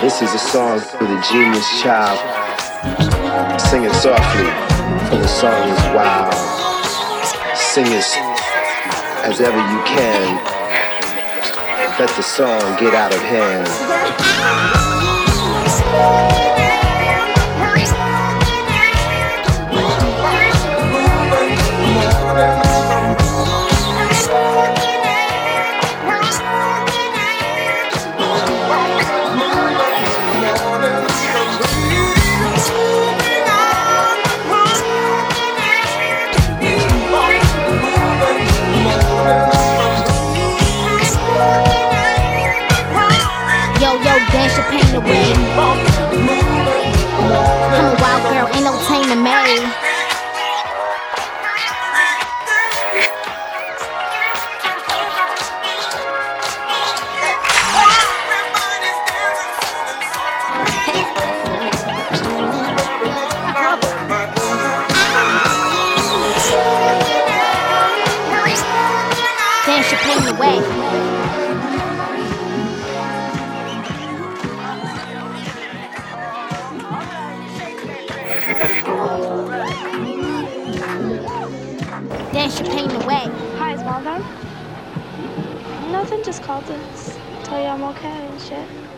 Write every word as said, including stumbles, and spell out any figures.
This is a song for the genius child. Sing it softly, for the song is wild. Sing it as ever you can. Let the song get out of hand. Yo, yo, dance your pain away. I'm a wild girl, ain't no taming me. Dance your pain away. Dance your pain away. Hi, is Mom down? Nothing, just called to tell you I'm okay and shit.